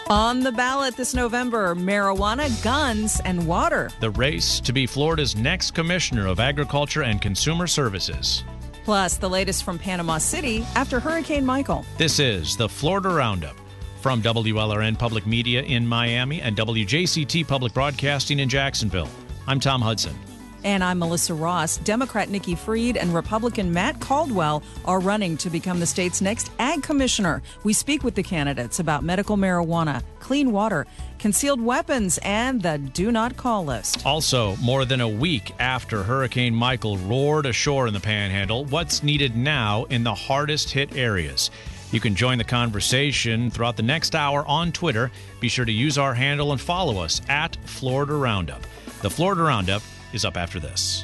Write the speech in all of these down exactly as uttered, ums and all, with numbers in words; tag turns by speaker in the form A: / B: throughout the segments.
A: On the ballot this November, marijuana, guns, and water.
B: The race to be Florida's next Commissioner of Agriculture and Consumer Services.
A: Plus, the latest from Panama City after Hurricane Michael.
B: This is the Florida Roundup from W L R N Public Media in Miami and W J C T Public Broadcasting in Jacksonville. I'm Tom Hudson.
A: And I'm Melissa Ross. Democrat Nikki Fried and Republican Matt Caldwell are running to become the state's next ag commissioner. We speak with the candidates about medical marijuana, clean water, concealed weapons, and the do not call list.
B: Also, more than a week after Hurricane Michael roared ashore in the Panhandle, what's needed now in the hardest hit areas? You can join the conversation throughout the next hour on Twitter. Be sure to use our handle and follow us at Florida Roundup. The Florida Roundup is up after this.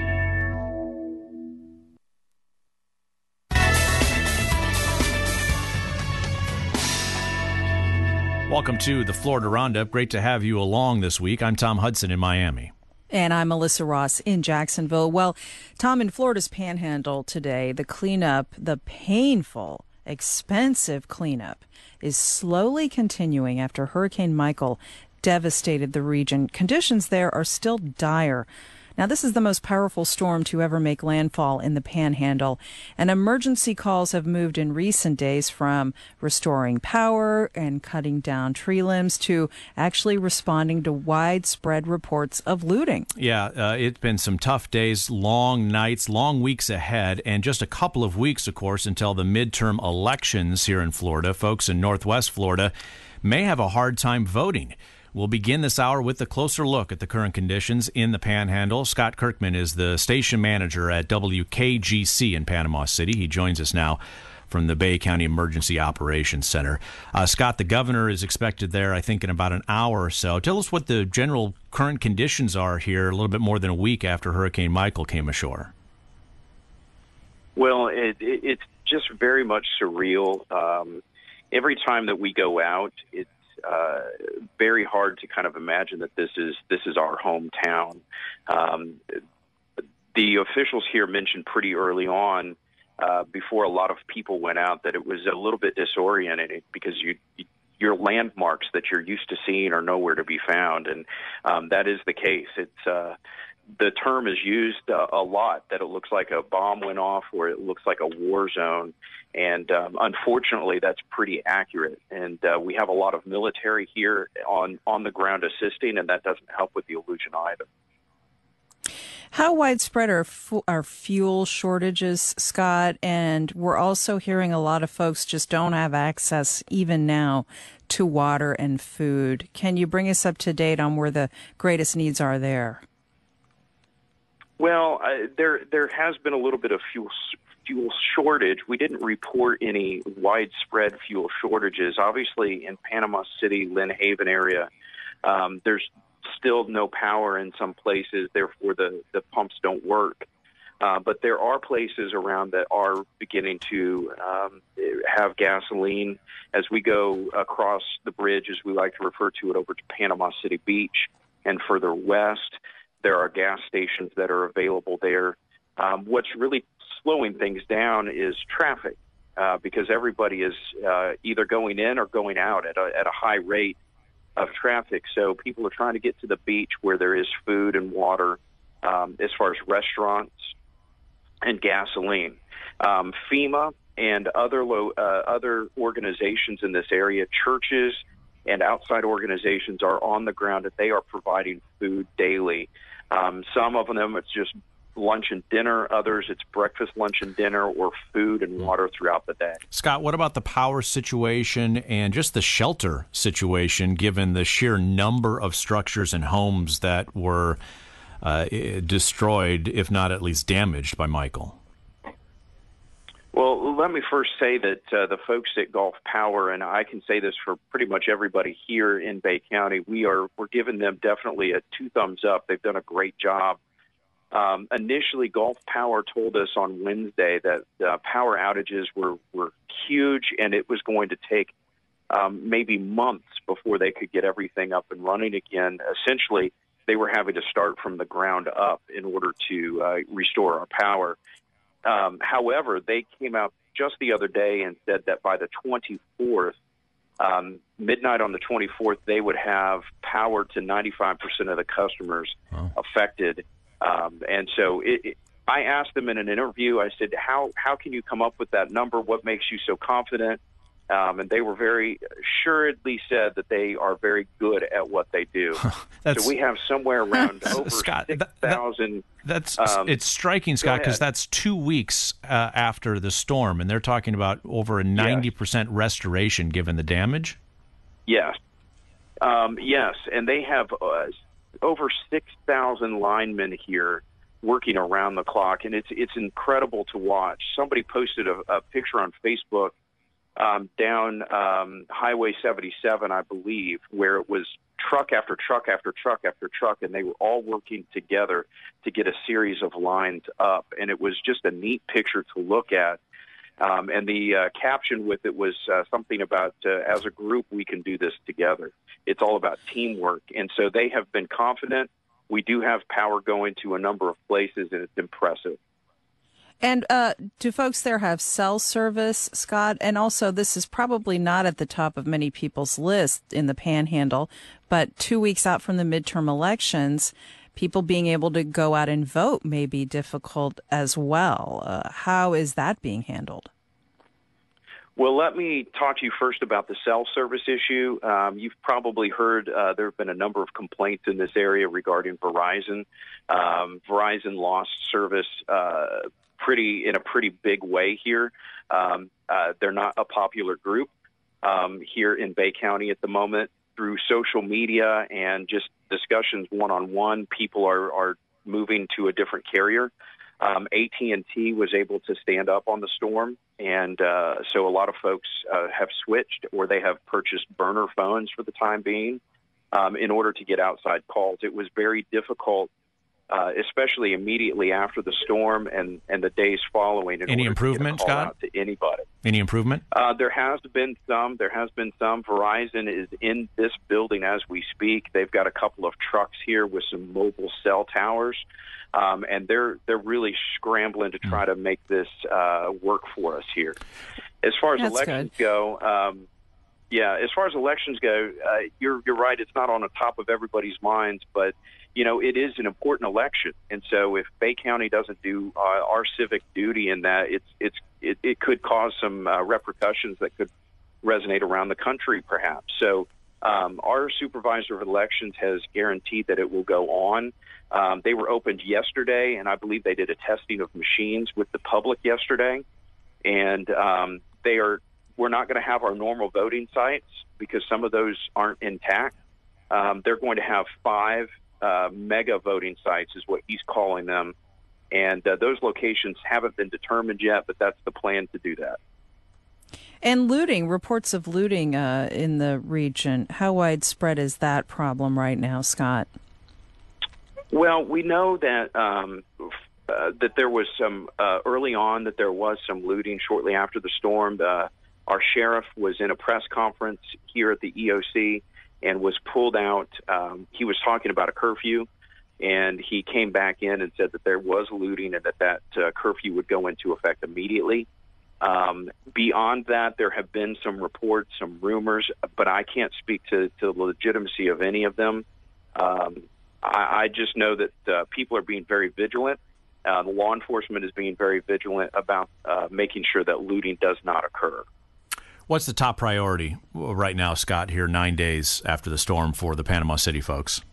B: Welcome to the Florida Roundup. Great to have you along this week. I'm Tom Hudson in Miami.
A: And I'm Melissa Ross in Jacksonville. Well, Tom, in Florida's Panhandle today, the cleanup, the painful, expensive cleanup, is slowly continuing after Hurricane Michael devastated the region. Conditions there are still dire. Now, this is the most powerful storm to ever make landfall in the Panhandle, and emergency calls have moved in recent days from restoring power and cutting down tree limbs to actually responding to widespread reports of looting.
B: Yeah, uh, it's been some tough days, long nights, long weeks ahead, and just a couple of weeks, of course, until the midterm elections here in Florida. Folks in Northwest Florida may have a hard time voting. We'll begin this hour with a closer look at the current conditions in the Panhandle. Scott Kirkman is the station manager at W K G C in Panama City. He joins us now from the Bay County Emergency Operations Center. Uh, Scott, the governor is expected there, I think, in about an hour or so. Tell us what the general current conditions are here a little bit more than a week after Hurricane Michael came ashore.
C: Well, it, it, it's just very much surreal. Um, every time that we go out, it's Uh, very hard to kind of imagine that this is this is our hometown. Um, the officials here mentioned pretty early on, uh, before a lot of people went out, that it was a little bit disorienting because you, your landmarks that you're used to seeing are nowhere to be found, and um, that is the case. It's uh, the term is used uh, a lot, that it looks like a bomb went off or it looks like a war zone. And um, unfortunately, that's pretty accurate. And uh, we have a lot of military here on, on the ground assisting, and that doesn't help with the illusion either.
A: How widespread are, fu- are fuel shortages, Scott? And we're also hearing a lot of folks just don't have access, even now, to water and food. Can you bring us up to date on where the greatest needs are there?
C: Well, uh, there there has been a little bit of fuel fuel shortage. We didn't report any widespread fuel shortages. Obviously, in Panama City, Lynn Haven area, um, there's still no power in some places. Therefore, the, the pumps don't work. Uh, but there are places around that are beginning to um, have gasoline. As we go across the bridge, as we like to refer to it, over to Panama City Beach and further west, there are gas stations that are available there. Um, what's really slowing things down is traffic, uh, because everybody is uh, either going in or going out at a, at a high rate of traffic. So people are trying to get to the beach where there is food and water, um, as far as restaurants and gasoline. Um, FEMA and other lo- uh, other organizations in this area, churches and outside organizations, are on the ground and they are providing food daily. Um, some of them, it's just lunch and dinner. Others, it's breakfast, lunch, and dinner, or food and water throughout the day.
B: Scott, what about the power situation and just the shelter situation, given the sheer number of structures and homes that were uh, destroyed, if not at least damaged, by Michael?
C: Well, let me first say that uh, the folks at Gulf Power, and I can say this for pretty much everybody here in Bay County, we are we're giving them definitely a two thumbs up. They've done a great job. Um, initially, Gulf Power told us on Wednesday that uh, power outages were, were huge, and it was going to take um, maybe months before they could get everything up and running again. Essentially, they were having to start from the ground up in order to uh, restore our power. Um, however, they came out just the other day and said that by the twenty-fourth, Um, midnight on the twenty-fourth, they would have power to ninety-five percent of the customers
B: Wow.
C: affected. Um, and so it, it, I asked them in an interview, I said, how, how can you come up with that number? What makes you so confident? Um, and they were very assuredly said that they are very good at what they do. So we have somewhere around over
B: Scott,
C: six thousand.
B: That, that's
C: um,
B: it's striking, Scott, because that's two weeks uh, after the storm, and they're talking about over a ninety percent yes. restoration given the damage.
C: Yes, um, yes, and they have uh, over six thousand linemen here working around the clock, and it's it's incredible to watch. Somebody posted a, a picture on Facebook. Um, down um, Highway seventy-seven, I believe, where it was truck after truck after truck after truck, and they were all working together to get a series of lines up. And it was just a neat picture to look at. Um, and the uh, caption with it was uh, something about, uh, as a group, we can do this together. It's all about teamwork. And so they have been confident. We do have power going to a number of places, and it's impressive.
A: And uh, do folks there have cell service, Scott? And also, this is probably not at the top of many people's list in the Panhandle, but two weeks out from the midterm elections, people being able to go out and vote may be difficult as well. Uh, how is that being handled?
C: Well, let me talk to you first about the cell service issue. Um, you've probably heard uh, there have been a number of complaints in this area regarding Verizon. Um, Verizon lost service uh, pretty in a pretty big way here. Um, uh, they're not a popular group um, here in Bay County at the moment. Through social media and just discussions one-on-one, people are, are moving to a different carrier. Um, A T and T was able to stand up on the storm, and uh, so a lot of folks uh, have switched, or they have purchased burner phones for the time being um, in order to get outside calls. It was very difficult, uh, especially immediately after the storm and, and the days following. In
B: Any
C: order
B: improvement,
C: to get a call
B: Scott?
C: out to anybody.
B: Any improvement?
C: Uh, there has been some. There has been some. Verizon is in this building as we speak. They've got a couple of trucks here with some mobile cell towers, um, and they're they're really scrambling to try to make this uh, work for us here. As far as
A: That's
C: elections
A: good.
C: go, um, yeah, as far as elections go, uh, you're you're right. It's not on the top of everybody's minds, but you know, it is an important election, and so if Bay County doesn't do uh, our civic duty in that, it's it's it, it could cause some uh, repercussions that could resonate around the country, perhaps. So um, our supervisor of elections has guaranteed that it will go on. Um, they were opened yesterday, and I believe they did a testing of machines with the public yesterday, and um, they are. We're not going to have our normal voting sites because some of those aren't intact. Um, they're going to have five Uh, mega voting sites is what he's calling them. And uh, those locations haven't been determined yet, but that's the plan to do that.
A: And looting, reports of looting uh, in the region. How widespread is that problem right now, Scott?
C: Well, we know that um, uh, that there was some, uh, early on, that there was some looting shortly after the storm. Uh, our sheriff was in a press conference here at the E O C and was pulled out. Um, he was talking about a curfew, and he came back in and said that there was looting and that that uh, curfew would go into effect immediately. Um, beyond that, there have been some reports, some rumors, but I can't speak to, to the legitimacy of any of them. Um, I, I just know that uh, people are being very vigilant. Uh, the law enforcement is being very vigilant about uh, making sure that looting does not occur.
B: What's the top priority right now, Scott, here nine days after the storm for the Panama City folks?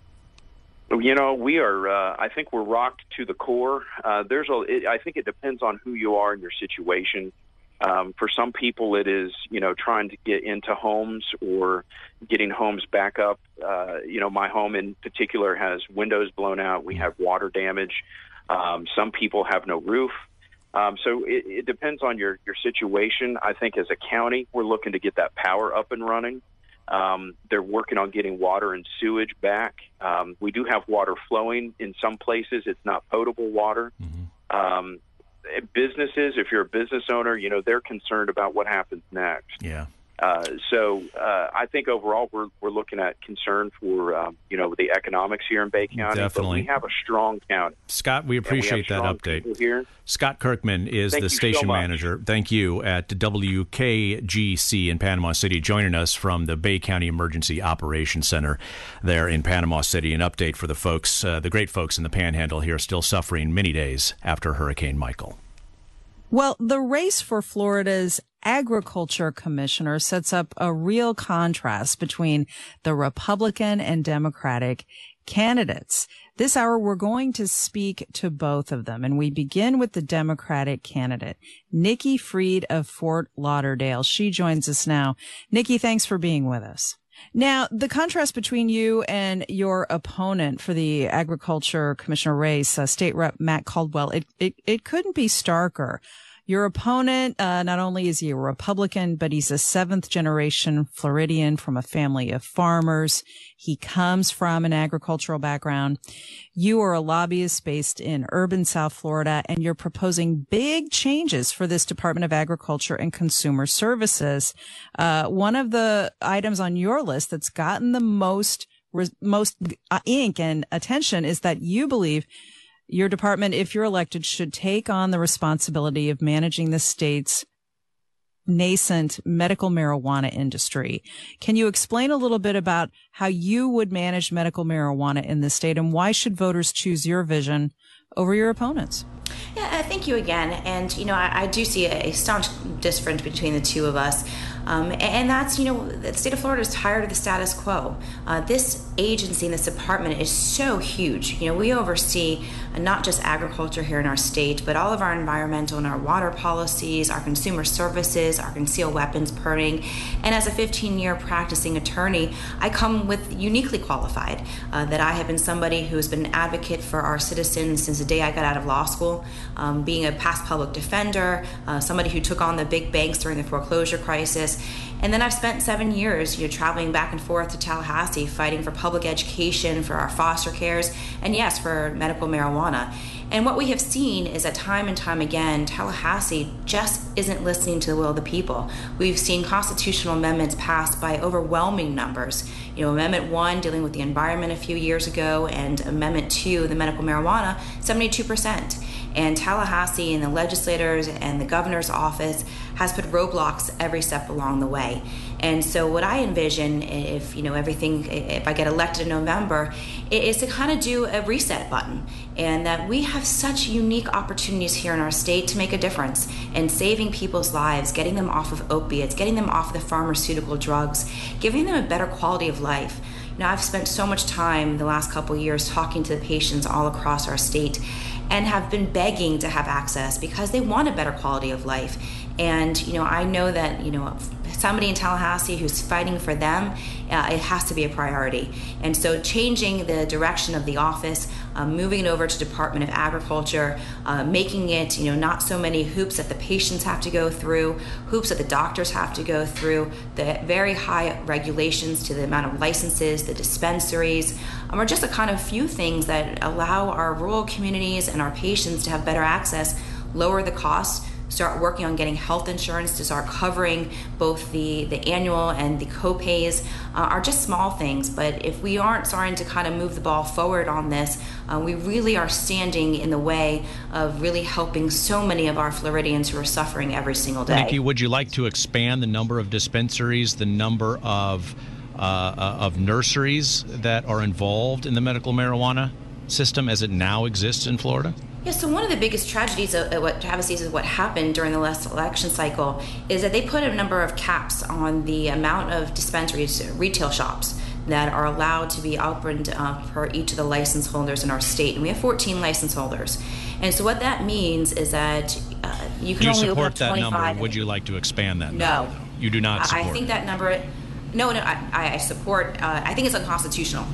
C: You know, we are, uh, I think we're rocked to the core. Uh, there's a, it, I think it depends on who you are and your situation. Um, for some people, it is, you know, trying to get into homes or getting homes back up. Uh, you know, my home in particular has windows blown out. We have water damage. Um, some people have no roof. Um, so it, it depends on your, your situation. I think as a county, we're looking to get that power up and running. Um, they're working on getting water and sewage back. Um, we do have water flowing in some places. It's not potable water. Mm-hmm. Um, businesses, if you're a business owner, you know, they're concerned about what happens next.
B: Yeah.
C: Uh, so uh, I think overall we're we're looking at concern for um, you know the economics here in Bay County.
B: Definitely.
C: But we have a strong county.
B: Scott, we appreciate
C: we
B: that update.
C: Here.
B: Scott Kirkman is
C: Thank
B: the station
C: so
B: manager. Thank you at W K G C in Panama City, joining us from the Bay County Emergency Operations Center there in Panama City. An update for the folks, uh, the great folks in the Panhandle here, still suffering many days after Hurricane Michael.
A: Well, the race for Florida's agriculture commissioner sets up a real contrast between the Republican and Democratic candidates. This hour, we're going to speak to both of them, and we begin with the Democratic candidate, Nikki Fried of Fort Lauderdale. She joins us now. Nikki, thanks for being with us. Now, the contrast between you and your opponent for the agriculture commissioner race, uh, State Rep Matt Caldwell, it, it, it couldn't be starker. Your opponent, uh, not only is he a Republican, but he's a seventh generation Floridian from a family of farmers. He comes from an agricultural background. You are a lobbyist based in urban South Florida, and you're proposing big changes for this Department of Agriculture and Consumer Services. Uh, one of the items on your list that's gotten the most, most uh, ink and attention is that you believe your department, if you're elected, should take on the responsibility of managing the state's nascent medical marijuana industry. Can you explain a little bit about how you would manage medical marijuana in the state, and why should voters choose your vision over your opponents?
D: Yeah, uh, thank you again. And, you know, I, I do see a, a staunch difference between the two of us. Um, and, and that's, you know, the state of Florida is tired of the status quo. Uh, this agency and this department is so huge. You know, we oversee not just agriculture here in our state, but all of our environmental and our water policies, our consumer services, our concealed weapons permitting. And as a fifteen-year practicing attorney, I come with uniquely qualified, uh, that I have been somebody who has been an advocate for our citizens since the day I got out of law school, um, being a past public defender, uh, somebody who took on the big banks during the foreclosure crisis. And then I've spent seven years, you know, traveling back and forth to Tallahassee, fighting for public education, for our foster cares, and yes, for medical marijuana. And what we have seen is that time and time again, Tallahassee just isn't listening to the will of the people. We've seen constitutional amendments passed by overwhelming numbers. You know, Amendment one dealing with the environment a few years ago, and Amendment two, the medical marijuana, seventy-two percent. And Tallahassee and the legislators and the governor's office has put roadblocks every step along the way. And so what I envision, if you know everything, if I get elected in November, is to kind of do a reset button, and that we have such unique opportunities here in our state to make a difference in saving people's lives, getting them off of opiates, getting them off of the pharmaceutical drugs, giving them a better quality of life. You know, I've spent so much time the last couple of years talking to the patients all across our state, and have been begging to have access because they want a better quality of life. And, you know, I know that, you know, somebody in Tallahassee who's fighting for them, uh, it has to be a priority. And so changing the direction of the office, uh, moving it over to Department of Agriculture, uh, making it, you know, not so many hoops that the patients have to go through, hoops that the doctors have to go through, the very high regulations to the amount of licenses, the dispensaries, um, are just a kind of few things that allow our rural communities and our patients to have better access, lower the costs, start working on getting health insurance to start covering both the, the annual and the co-pays, uh, are just small things. But if we aren't starting to kind of move the ball forward on this, uh, we really are standing in the way of really helping so many of our Floridians who are suffering every single day.
B: Nikki, would you like to expand the number of dispensaries, the number of, uh, of nurseries that are involved in the medical marijuana system as it now exists in Florida?
D: Yeah, so one of the biggest tragedies of what Travis sees is what happened during the last election cycle is that they put a number of caps on the amount of dispensaries, retail shops that are allowed to be opened uh, for each of the license holders in our state. And we have fourteen license holders. And so what that means is that uh, you can
B: do you
D: only open up
B: support that
D: twenty-five.
B: Number? Would you like to expand that
D: no.
B: number? No. You do not support
D: I think
B: it.
D: that number... No, no, I, I support, uh, I think it's unconstitutional.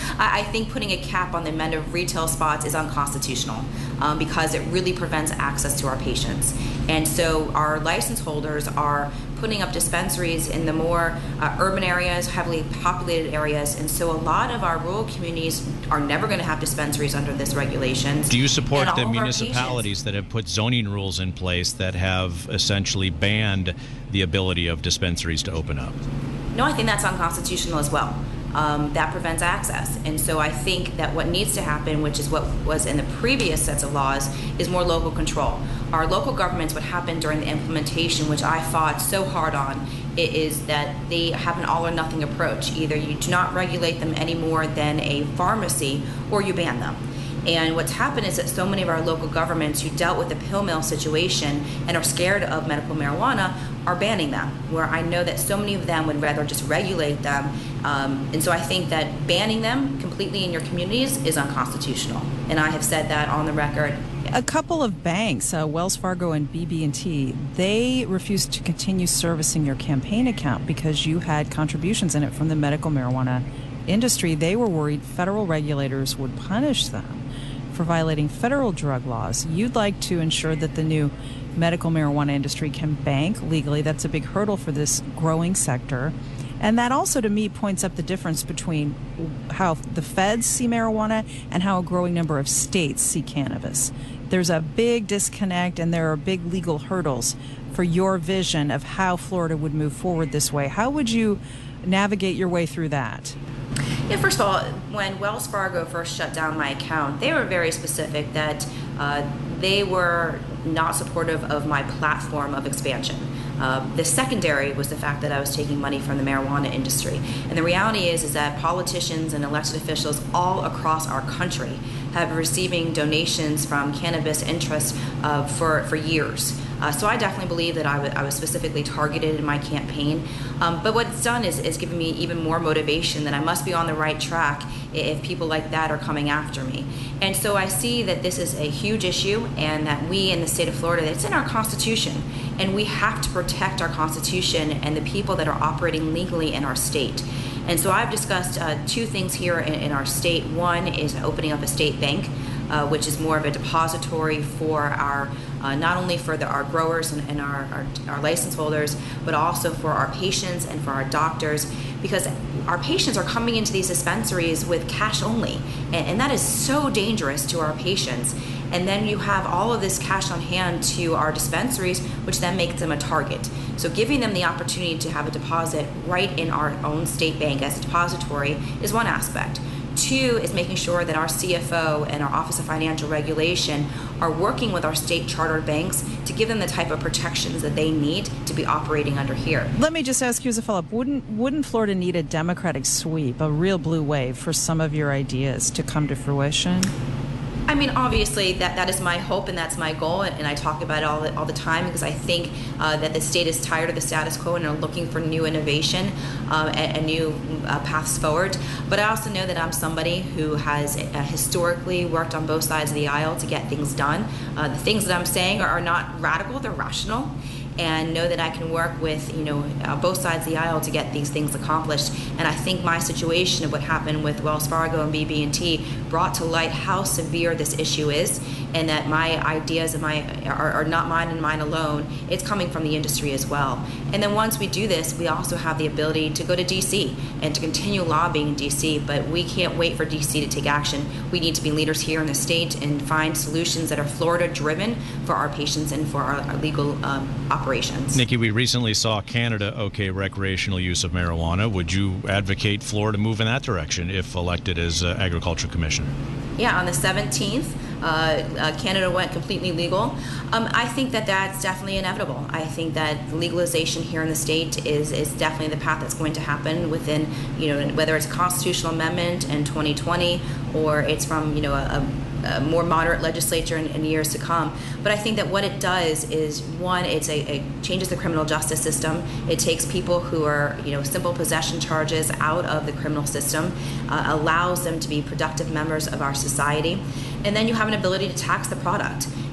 D: I, I think putting a cap on the amount of retail spots is unconstitutional um, because it really prevents access to our patients. And so our license holders are putting up dispensaries in the more uh, urban areas, heavily populated areas, and so a lot of our rural communities are never going to have dispensaries under this regulations.
B: Do you support the municipalities that have put zoning rules in place that have essentially banned the ability of dispensaries to open up?
D: No, I think that's unconstitutional as well. Um, that prevents access. And so I think that what needs to happen, which is what was in the previous sets of laws, is more local control. Our local governments, what happened during the implementation, which I fought so hard on, it is that they have an all or nothing approach. Either you do not regulate them any more than a pharmacy or you ban them. And what's happened is that so many of our local governments who dealt with the pill mill situation and are scared of medical marijuana are banning them, where I know that so many of them would rather just regulate them. Um, and so I think that banning them completely in your communities is unconstitutional. And I have said that on the record.
A: A couple of banks, uh, Wells Fargo and B B and T, they refused to continue servicing your campaign account because you had contributions in it from the medical marijuana industry. They were worried federal regulators would punish them for violating federal drug laws. You'd like to ensure that the new medical marijuana industry can bank legally. That's a big hurdle for this growing sector. And that also, to me, points up the difference between how the feds see marijuana and how a growing number of states see cannabis. There's a big disconnect, and there are big legal hurdles for your vision of how Florida would move forward this way. How would you navigate your way through that?
D: Yeah, first of all, when Wells Fargo first shut down my account, they were very specific that uh, they were not supportive of my platform of expansion. Uh, the secondary was the fact that I was taking money from the marijuana industry. And the reality is, is that politicians and elected officials all across our country have been receiving donations from cannabis interests uh, for, for years. Uh, so I definitely believe that I, w- I was specifically targeted in my campaign. Um, but what it's done is, is given me even more motivation that I must be on the right track if people like that are coming after me. And so I see that this is a huge issue, and that we in the state of Florida, it's in our Constitution, and we have to protect our Constitution and the people that are operating legally in our state. And so I've discussed uh, two things here in, in our state. One is opening up a state bank, uh, which is more of a depository for our, uh, not only for the, our growers and, and our, our, our license holders, but also for our patients and for our doctors, because our patients are coming into these dispensaries with cash only, and, and that is so dangerous to our patients. And then you have all of this cash on hand to our dispensaries, which then makes them a target. So giving them the opportunity to have a deposit right in our own state bank as a depository is one aspect. Two is making sure that our C F O and our Office of Financial Regulation are working with our state chartered banks to give them the type of protections that they need to be operating under here.
A: Let me just ask you as a follow-up, wouldn't, wouldn't Florida need a Democratic sweep, a real blue wave for some of your ideas to come to fruition?
D: I mean, obviously, that, that is my hope and that's my goal, and, and I talk about it all the, all the time because I think uh, that the state is tired of the status quo and are looking for new innovation um, and, and new uh, paths forward. But I also know that I'm somebody who has uh, historically worked on both sides of the aisle to get things done. Uh, the things that I'm saying are, are not radical, they're rational. And know that I can work with, you know, uh, both sides of the aisle to get these things accomplished. And I think my situation of what happened with Wells Fargo and B B and T brought to light how severe this issue is, and that my ideas and my are, are not mine and mine alone. It's coming from the industry as well. And then once we do this, we also have the ability to go to D C and to continue lobbying in D C. But we can't wait for D C to take action. We need to be leaders here in the state and find solutions that are Florida-driven for our patients and for our, our legal um, operations. Operations.
B: Nikki, we recently saw Canada okay recreational use of marijuana. Would you advocate Florida move in that direction if elected as uh, Agriculture Commissioner?
D: Yeah, on the seventeenth, uh, uh, Canada went completely legal. Um, I think that that's definitely inevitable. I think that legalization here in the state is is definitely the path that's going to happen within, you know, whether it's a constitutional amendment in twenty twenty or it's from, you know, a, a more moderate legislature in, in years to come. But I think that what it does is, one, it's a, it changes the criminal justice system. It takes people who are, you know, simple possession charges out of the criminal system, uh, allows them to be productive members of our society. And then you have an ability to tax the product.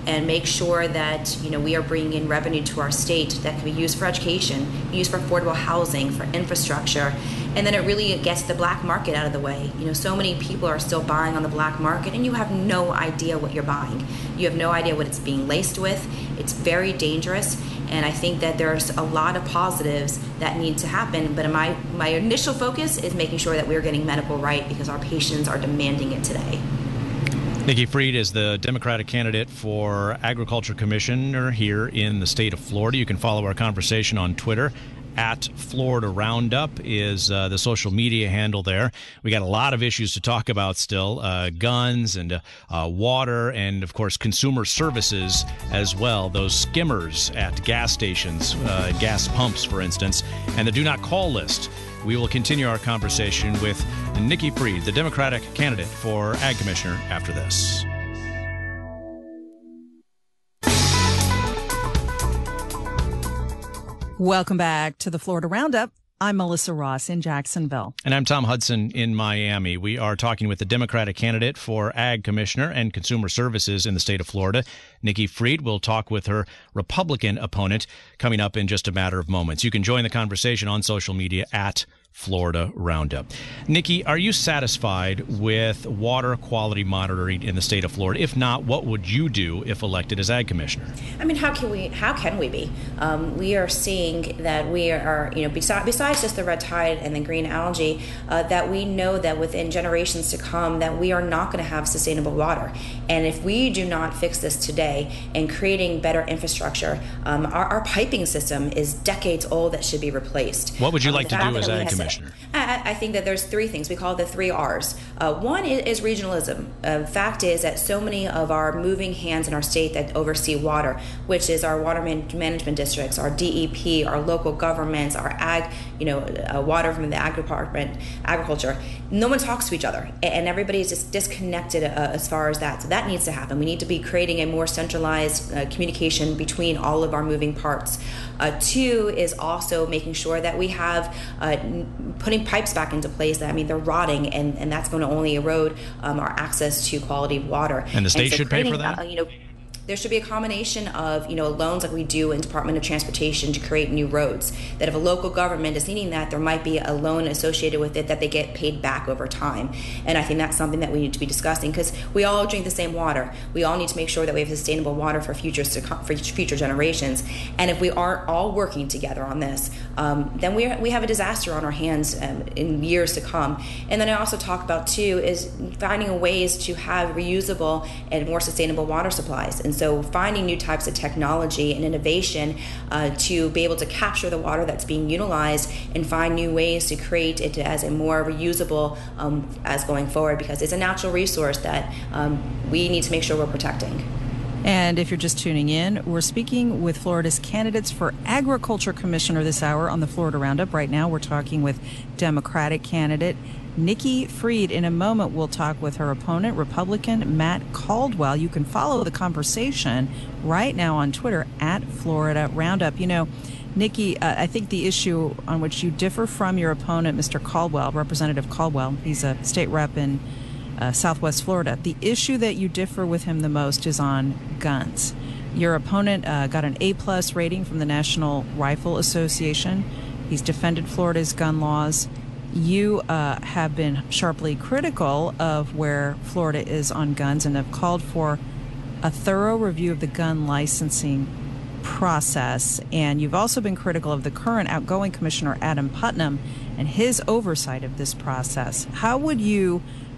D: and make sure that, you know, we are bringing in revenue to our state that can be used for education, used for affordable housing, for infrastructure, and then it really gets the black market out of the way. You know, so many people are still buying on the black market, and you have no idea what you're buying. You have no idea what it's being laced with. It's very dangerous, and I think that there's a lot of positives that need to happen, but my, my initial focus is making sure that we're getting medical right because our patients are demanding it today.
B: Nikki Fried is the Democratic candidate for Agriculture Commissioner here in the state of Florida. You can follow our conversation on Twitter. At Florida Roundup is uh, the social media handle there. We got a lot of issues to talk about still, uh, guns and uh, uh, water and, of course, consumer services as well. Those skimmers at gas stations, uh, gas pumps, for instance, and the Do Not Call list. We will continue our conversation with Nikki Fried, the Democratic candidate for Ag Commissioner, after this.
A: Welcome back to the Florida Roundup. I'm Melissa Ross in Jacksonville.
B: And I'm Tom Hudson in Miami. We are talking with the Democratic candidate for Ag Commissioner and Consumer Services in the state of Florida, Nikki Fried. We'll talk with her Republican opponent coming up in just a matter of moments. You can join the conversation on social media at Florida Roundup. Nikki, are you satisfied with water quality monitoring in the state of Florida? If not, what would you do if elected as Ag Commissioner?
D: I mean, how can we? How can we be? Um, we are seeing that we are, you know, besides, besides just the red tide and the green algae, uh, that we know that within generations to come, that we are not going to have sustainable water. And if we do not fix this today and creating better infrastructure, um, our, our piping system is decades old that should be replaced.
B: What would you
D: um,
B: like to do as Ag Commissioner?
D: I, I think that there's three things. We call it the three R's. Uh, one is, is regionalism. Uh, fact is that so many of our moving hands in our state that oversee water, which is our water man- management districts, our D E P, our local governments, our ag, you know, uh, water from the ag department, agriculture, no one talks to each other, and everybody is just disconnected uh, as far as that. So that needs to happen. We need to be creating a more centralized uh, communication between all of our moving parts. Uh, two is also making sure that we have uh, putting pipes back into place. That I mean, they're rotting, and, and that's going to only erode um, our access to quality water.
B: And the state and so
D: should
B: pay for that?
D: Uh, you know, there should be a combination of, you know, loans like we do in Department of Transportation to create new roads. That if a local government is needing that, there might be a loan associated with it that they get paid back over time. And I think that's something that we need to be discussing because we all drink the same water. We all need to make sure that we have sustainable water for futures to come, for future generations. And if we aren't all working together on this, um, then we we have a disaster on our hands um, in years to come. And then I also talk about too is finding ways to have reusable and more sustainable water supplies. And so finding new types of technology and innovation uh, to be able to capture the water that's being utilized and find new ways to create it as a more reusable um, as going forward, because it's a natural resource that um, we need to make sure we're protecting.
A: And if you're just tuning in, we're speaking with Florida's candidates for Agriculture Commissioner this hour on the Florida Roundup. Right now, we're talking with Democratic candidate Nikki Fried. In a moment, we'll talk with her opponent, Republican Matt Caldwell. You can follow the conversation right now on Twitter at Florida Roundup. You know, Nikki, uh, I think the issue on which you differ from your opponent, Mister Caldwell, Representative Caldwell, he's a state rep in uh, Southwest Florida. The issue that you differ with him the most is on guns. Your opponent uh, got an A-plus rating from the National Rifle Association. He's defended Florida's gun laws. You uh, have been sharply critical of where Florida is on guns and have called for a thorough review of the gun licensing process. And you've also been critical of the current outgoing Commissioner, Adam Putnam, and his oversight of this process. How would you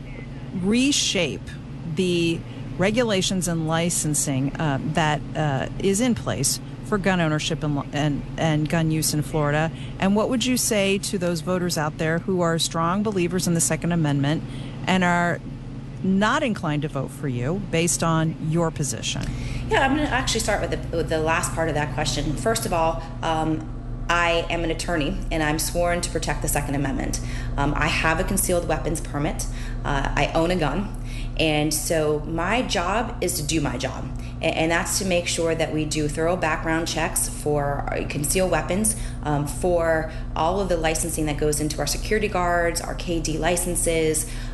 A: reshape the regulations and licensing uh, that uh, is in place for gun ownership and, and and gun use in Florida? And what would you say to those voters out there who are strong believers in the Second Amendment and are not inclined to vote for you based on your position?
D: Yeah, I'm going to actually start with the, with the last part of that question. First of all, um, I am an attorney, and I'm sworn to protect the Second Amendment. Um, I have a concealed weapons permit. Uh, I own a gun. And so my job is to do my job. And that's to make sure that we do thorough background checks for concealed weapons, um, for all of the licensing that goes into our security guards, our K D licenses,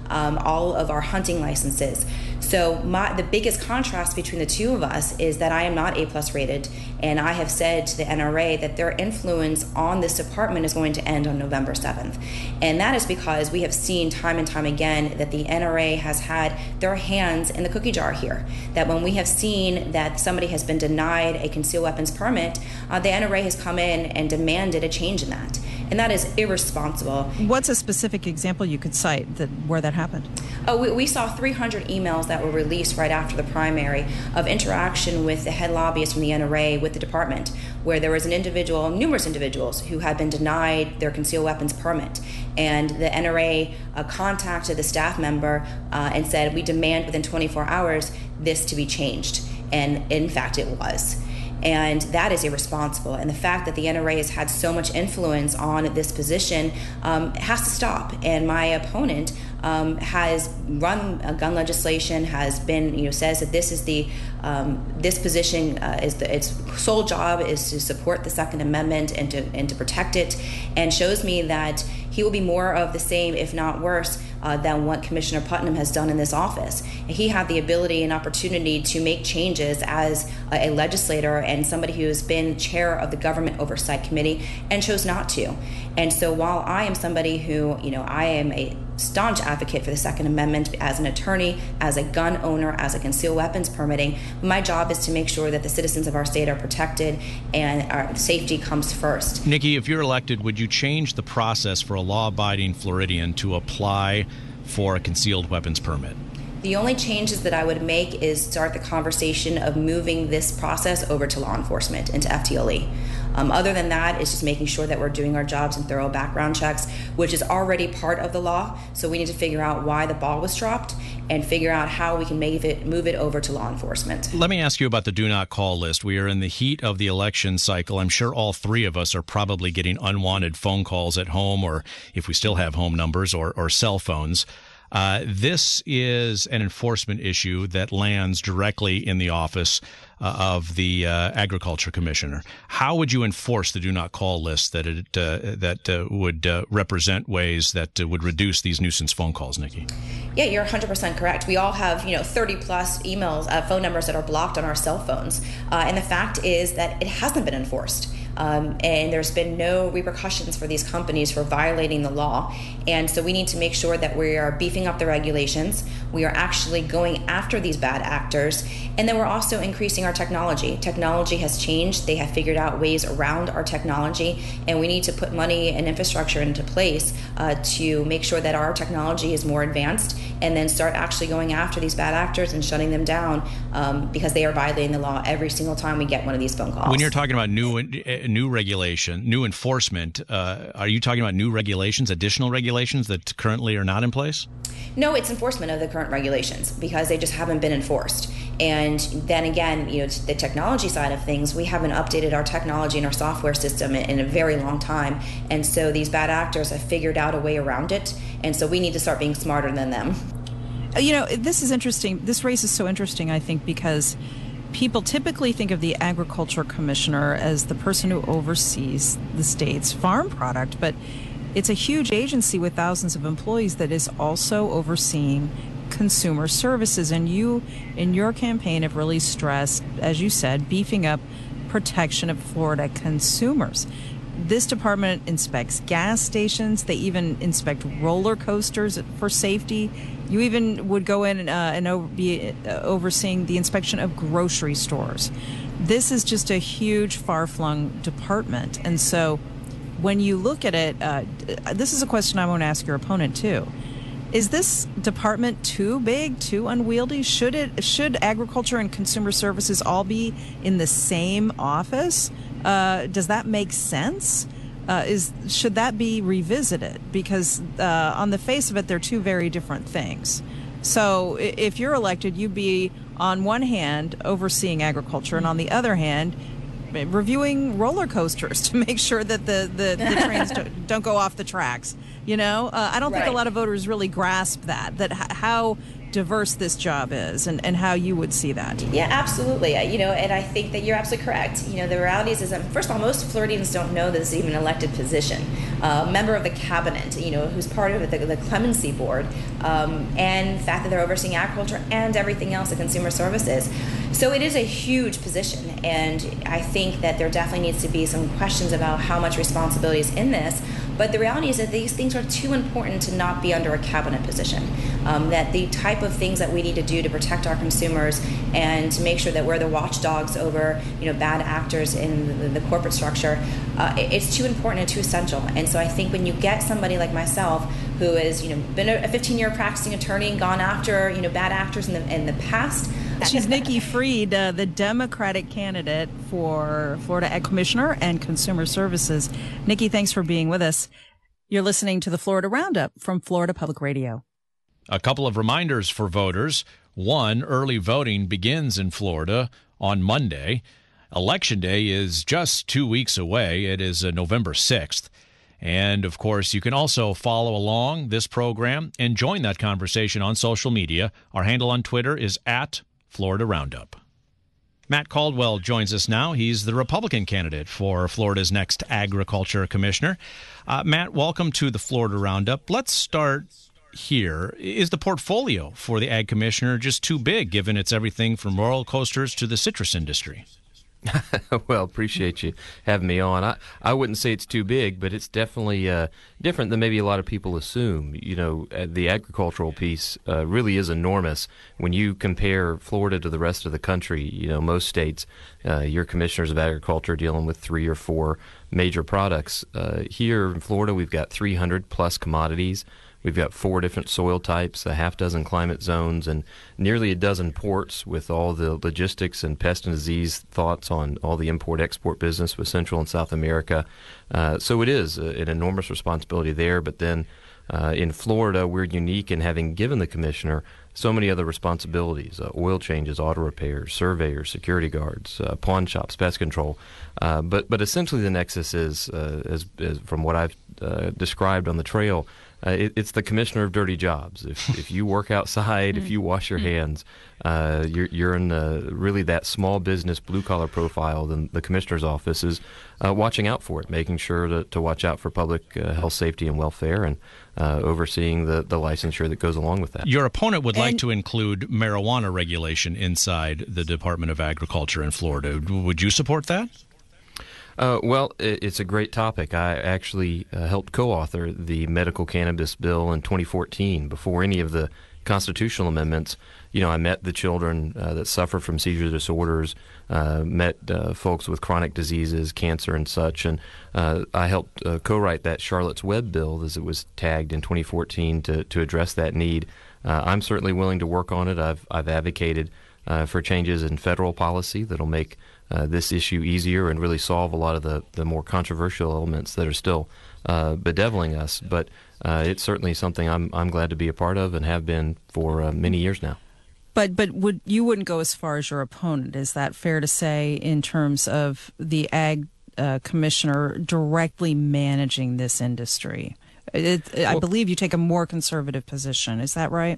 D: um, all of our hunting licenses. So my, the biggest contrast between the two of us is that I am not A plus rated, and I have said to the N R A that their influence on this department is going to end on November seventh. And that is because we have seen time and time again that the N R A has had their hands in the cookie jar here. That when we have seen that somebody has been denied a concealed weapons permit, uh, the N R A has come in and demanded a change in that. And that is irresponsible.
A: What's a specific example you could cite that where that happened?
D: Oh, we, we saw three hundred emails that were released right after the primary of interaction with the head lobbyist from the N R A with the department, where there was an individual, numerous individuals, who had been denied their concealed weapons permit. And the N R A uh, contacted the staff member uh, and said, we demand within twenty-four hours this to be changed. And in fact, it was. And that is irresponsible. And the fact that the N R A has had so much influence on this position um, has to stop. And my opponent um, has run a gun legislation, has been, you know, says that this is the um, this position uh, is the its sole job is to support the Second Amendment and to and to protect it, and shows me that he will be more of the same, if not worse, uh, than what Commissioner Putnam has done in this office. And he had the ability and opportunity to make changes as a, a legislator and somebody who has been chair of the Government Oversight Committee and chose not to. And so while I am somebody who, you know, I am a staunch advocate for the Second Amendment as an attorney, as a gun owner, as a concealed weapons permitting, my job is to make sure that the citizens of our state are protected and our safety comes first.
B: Nikki, if you're elected, would you change the process for a law-abiding Floridian to apply for a concealed weapons permit?
D: The only changes that I would make is start the conversation of moving this process over to law enforcement, into F T L E. Um, other than that, it's just making sure that we're doing our jobs and thorough background checks, which is already part of the law. So we need to figure out why the ball was dropped and figure out how we can move it, move it over to law enforcement.
B: Let me ask you about the do not call list. We are in the heat of the election cycle. I'm sure all three of us are probably getting unwanted phone calls at home, or if we still have home numbers, or, or cell phones. Uh, this is an enforcement issue that lands directly in the office uh, of the uh, Agriculture Commissioner. How would you enforce the do not call list that it uh, that uh, would uh, represent ways that uh, would reduce these nuisance phone calls, Nikki?
D: Yeah, you're one hundred percent correct. We all have, you know, thirty plus emails, uh, phone numbers that are blocked on our cell phones. Uh, and the fact is that it hasn't been enforced. Um, and there's been no repercussions for these companies for violating the law. And so we need to make sure that we are beefing up the regulations. We are actually going after these bad actors. And then we're also increasing our technology. Technology has changed. They have figured out ways around our technology. And we need to put money and infrastructure into place uh, to make sure that our technology is more advanced, and then start actually going after these bad actors and shutting them down um, because they are violating the law every single time we get one of these phone calls.
B: When you're talking about new uh, new regulation, new enforcement, uh, are you talking about new regulations, additional regulations that currently are not in place?
D: No, it's enforcement of the current regulations because they just haven't been enforced. And then again, you know, the technology side of things, we haven't updated our technology and our software system in a very long time. And so these bad actors have figured out a way around it. And so we need to start being smarter than them.
A: You know, this is interesting. This race is so interesting, I think, because people typically think of the Agriculture Commissioner as the person who oversees the state's farm product, but it's a huge agency with thousands of employees that is also overseeing consumer services. And you, in your campaign, have really stressed, as you said, beefing up protection of Florida consumers. This department inspects gas stations. They even inspect roller coasters for safety. You even would go in uh, and o- be uh, overseeing the inspection of grocery stores. This is just a huge, far-flung department. And so when you look at it, uh, this is a question I want to ask your opponent, too. Is this department too big, too unwieldy? Should it? Should agriculture and consumer services all be in the same office? Uh, does that make sense? Uh, is should that be revisited? Because uh, on the face of it, they're two very different things. So if you're elected, you'd be on one hand overseeing agriculture, and on the other hand, reviewing roller coasters to make sure that the, the, the trains don't, don't go off the tracks. You know, uh, I don't think
D: right.
A: a lot of voters really grasp that, that h- how diverse this job is and, and how you would see that.
D: Yeah, absolutely. You know, and I think that you're absolutely correct. You know, the reality is, is that, first of all, most Floridians don't know this is even an elected position. Uh, a member of the cabinet, you know, who's part of the, the clemency board, um, and the fact that they're overseeing agriculture and everything else, the consumer services. So it is a huge position, and I think that there definitely needs to be some questions about how much responsibility is in this. But the reality is that these things are too important to not be under a cabinet position. Um, that the type of things that we need to do to protect our consumers and to make sure that we're the watchdogs over, you know, bad actors in the, the corporate structure, uh, it's too important and too essential. And so I think when you get somebody like myself, who has, you know, been a fifteen-year practicing attorney and gone after, you know, bad actors in the in the past.
A: She's Nikki Fried, uh, the Democratic candidate for Florida Ag Commissioner and Consumer Services. Nikki, thanks for being with us. You're listening to the Florida Roundup from Florida Public Radio.
B: A couple of reminders for voters. One, early voting begins in Florida on Monday. Election Day is just two weeks away. It is uh, November sixth. And, of course, you can also follow along this program and join that conversation on social media. Our handle on Twitter is at Florida Roundup. Matt Caldwell joins us now. He's the Republican candidate for Florida's next agriculture commissioner. Uh, Matt, welcome to the Florida Roundup. Let's start here. Is the portfolio for the ag commissioner just too big, given it's everything from roller coasters to the citrus industry?
E: Well, appreciate you having me on. I, I wouldn't say it's too big, but it's definitely uh, different than maybe a lot of people assume. You know, the agricultural piece uh, really is enormous. When you compare Florida to the rest of the country, you know, most states, uh, your commissioners of agriculture are dealing with three or four major products. Uh, here in Florida, we've got three hundred plus commodities. We've got four different soil types, a half dozen climate zones, and nearly a dozen ports with all the logistics and pest and disease thoughts on all the import-export business with Central and South America. Uh, so it is a, an enormous responsibility there. But then uh, in Florida, we're unique in having given the commissioner so many other responsibilities, uh, oil changes, auto repairs, surveyors, security guards, uh, pawn shops, pest control. Uh, but, but essentially the nexus is, uh, as, as from what I've uh, described on the trail, Uh, it, it's the commissioner of dirty jobs. If if you work outside, if you wash your hands, uh, you're you're in the, really that small business blue collar profile. Then the commissioner's office is uh, watching out for it, making sure to, to watch out for public uh, health, safety, and welfare, and uh, overseeing the, the licensure that goes along with that.
B: Your opponent would
A: and-
B: like to include marijuana regulation inside the Department of Agriculture in Florida. Would you support that?
E: Uh, well, it's a great topic. I actually uh, helped co-author the medical cannabis bill in twenty fourteen before any of the constitutional amendments. You know, I met the children uh, that suffer from seizure disorders, uh, met uh, folks with chronic diseases, cancer and such, and uh, I helped uh, co-write that Charlotte's Web bill, as it was tagged in twenty fourteen, to, to address that need. Uh, I'm certainly willing to work on it. I've, I've advocated uh, for changes in federal policy that'll make Uh, this issue easier and really solve a lot of the, the more controversial elements that are still uh, bedeviling us. But uh, it's certainly something I'm I'm glad to be a part of and have been for uh, many years now.
A: But but would you wouldn't go as far as your opponent? Is that fair to say in terms of the ag uh, commissioner directly managing this industry? It, I well, believe you take a more conservative position. Is that right?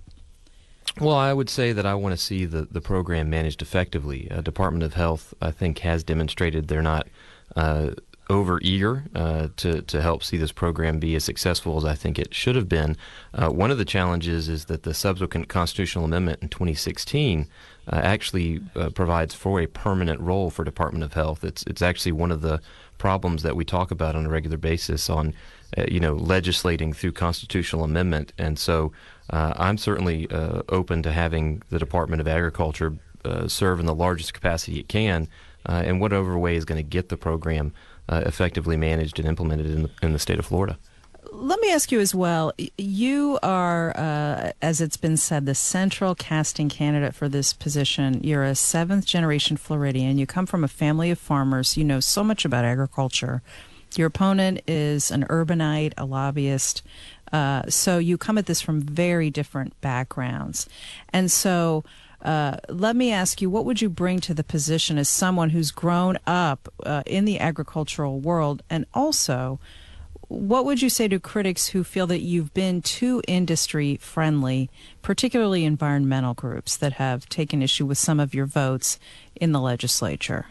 E: Well, I would say that I want to see the, the program managed effectively. Uh, Department of Health, I think, has demonstrated they're not uh, over-eager uh, to, to help see this program be as successful as I think it should have been. Uh, one of the challenges is that the subsequent constitutional amendment in twenty sixteen uh, actually uh, provides for a permanent role for Department of Health. It's, it's actually one of the problems that we talk about on a regular basis on, uh, you know, legislating through constitutional amendment. And so uh, I'm certainly uh, open to having the Department of Agriculture uh, serve in the largest capacity it can, uh, in whatever way is going to get the program uh, effectively managed and implemented in the, in the state of Florida.
A: Let me ask you as well, you are, uh, as it's been said, the central casting candidate for this position. You're a seventh-generation Floridian. You come from a family of farmers. You know so much about agriculture. Your opponent is an urbanite, a lobbyist. Uh, so you come at this from very different backgrounds. And so uh, let me ask you, what would you bring to the position as someone who's grown up uh, in the agricultural world, and also what would you say to critics who feel that you've been too industry friendly, particularly environmental groups that have taken issue with some of your votes in the legislature?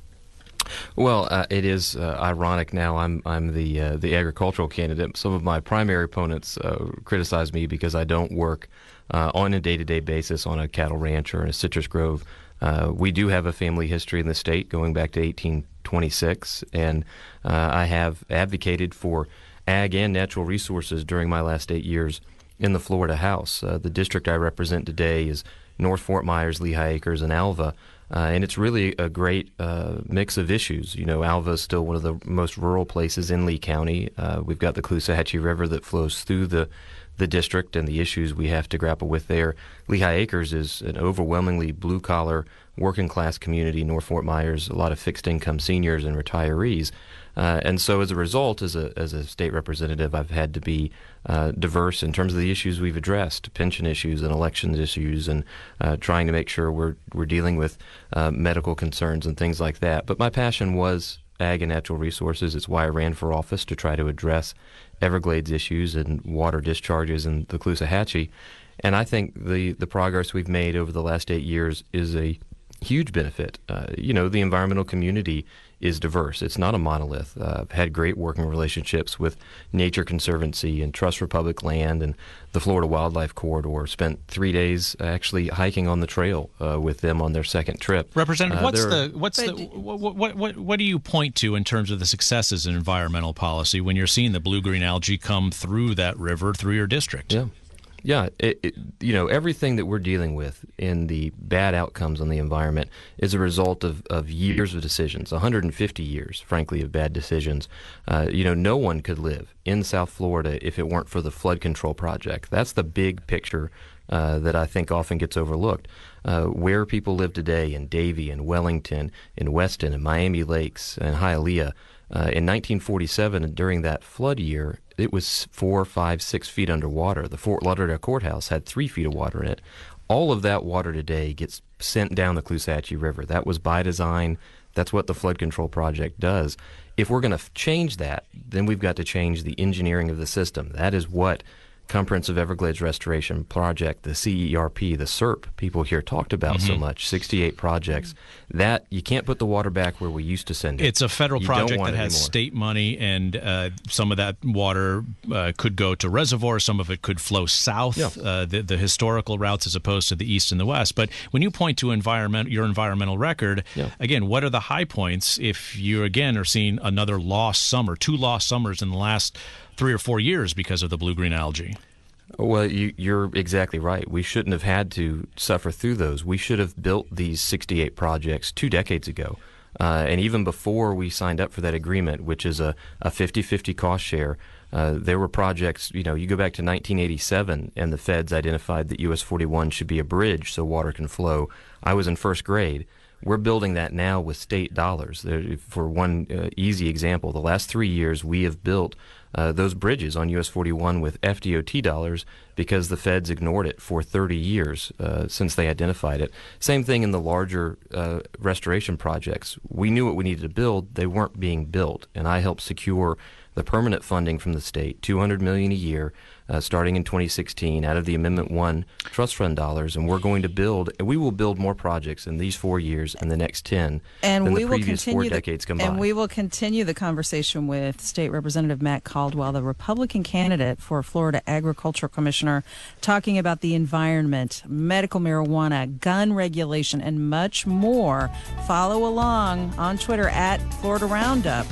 E: Well, uh, it is uh, ironic now. I'm I'm the uh, the agricultural candidate. Some of my primary opponents uh, criticize me because I don't work uh, on a day-to-day basis on a cattle ranch or in a citrus grove. Uh, we do have a family history in the state going back to eighteen twenty-six, and uh, I have advocated for ag and natural resources during my last eight years in the Florida House. Uh, the district I represent today is North Fort Myers, Lehigh Acres, and Alva. Uh, and it's really a great uh, mix of issues. You know, Alva is still one of the most rural places in Lee County. Uh, we've got the Caloosahatchee River that flows through the, the district and the issues we have to grapple with there. Lehigh Acres is an overwhelmingly blue-collar, working-class community. North Fort Myers, a lot of fixed-income seniors and retirees. Uh, and so as a result, as a as a state representative, I've had to be uh, diverse in terms of the issues we've addressed, pension issues and elections issues, and uh, trying to make sure we're we're dealing with uh, medical concerns and things like that. But my passion was ag and natural resources. It's why I ran for office, to try to address Everglades issues and water discharges in the Caloosahatchee. And I think the, the progress we've made over the last eight years is a huge benefit. Uh, you know, the environmental community is diverse. It's not a monolith. Uh, I've had great working relationships with Nature Conservancy and Trust for Public Land and the Florida Wildlife Corridor. Spent three days actually hiking on the trail uh, with them on their second trip.
B: Representative,
E: uh,
B: what's the what's the what, what what what do you point to in terms of the successes in environmental policy when you're seeing the blue-green algae come through that river through your district?
E: Yeah. Yeah, it, it, you know, everything that we're dealing with in the bad outcomes on the environment is a result of, of years of decisions, one hundred fifty years, frankly, of bad decisions. Uh, you know, no one could live in South Florida if it weren't for the flood control project. That's the big picture uh, that I think often gets overlooked. Uh, where people live today in Davie and Wellington, in Weston and Miami Lakes and Hialeah, uh, in nineteen forty-seven, during that flood year, it was four, five, six feet underwater. The Fort Lauderdale Courthouse had three feet of water in it. All of that water today gets sent down the Caloosahatchee River. That was by design. That's what the flood control project does. If we're going to f- change that, then we've got to change the engineering of the system. That is what Comprehensive Everglades Restoration Project, the C E R P, the C E R P people here talked about mm-hmm. so much, sixty-eight projects. That you can't put the water back where we used to send it.
B: It's a federal
E: you
B: project that has
E: anymore.
B: state money, and uh, some of that water uh, could go to reservoirs, some of it could flow south, yeah. uh, the, the historical routes as opposed to the east and the west. But when you point to environment, your environmental record, yeah. again, what are the high points if you, again, are seeing another lost summer, two lost summers in the last three or four years because of the blue-green algae?
E: Well, you, you're exactly right. We shouldn't have had to suffer through those. We should have built these sixty-eight projects two decades ago. Uh, and even before we signed up for that agreement, which is a, a fifty-fifty cost share, uh, there were projects, you know, you go back to nineteen eighty-seven, and the feds identified that U S forty-one should be a bridge so water can flow. I was in first grade. We're building that now with state dollars. For one uh, easy example, the last three years we have built uh, those bridges on U S forty-one with F D O T dollars because the feds ignored it for thirty years uh, since they identified it. Same thing in the larger uh, restoration projects. We knew what we needed to build. They weren't being built, and I helped secure the permanent funding from the state, two hundred million dollars a year, uh, starting in twenty sixteen, out of the Amendment one trust fund dollars, and we're going to build, and we will build more projects in these four years and the next ten
A: and
E: than
A: we
E: the
A: will
E: previous
A: continue
E: four
A: the,
E: decades combined.
A: And we will continue the conversation with State Representative Matt Caldwell, the Republican candidate for Florida Agriculture Commissioner, talking about the environment, medical marijuana, gun regulation, and much more. Follow along on Twitter at Florida Roundup.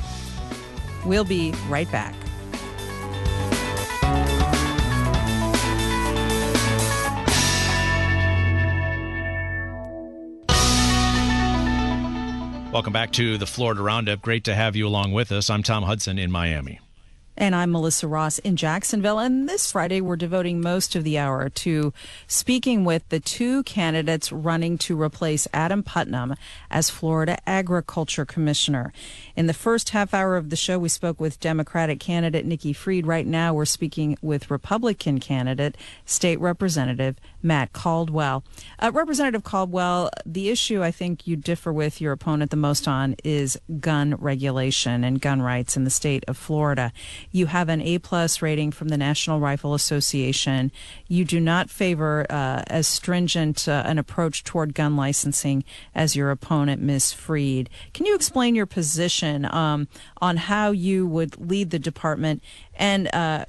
A: We'll be right back.
B: Welcome back to the Florida Roundup. Great to have you along with us. I'm Tom Hudson in Miami.
A: And I'm Melissa Ross in Jacksonville. And this Friday, we're devoting most of the hour to speaking with the two candidates running to replace Adam Putnam as Florida Agriculture Commissioner. In the first half hour of the show, we spoke with Democratic candidate Nikki Fried. Right now, we're speaking with Republican candidate, State Representative Matt Caldwell. Uh, Representative Caldwell, the issue I think you differ with your opponent the most on is gun regulation and gun rights in the state of Florida. You have an A-plus rating from the National Rifle Association. You do not favor uh, as stringent uh, an approach toward gun licensing as your opponent, Miz Freed. Can you explain your position um, on how you would lead the department? And uh,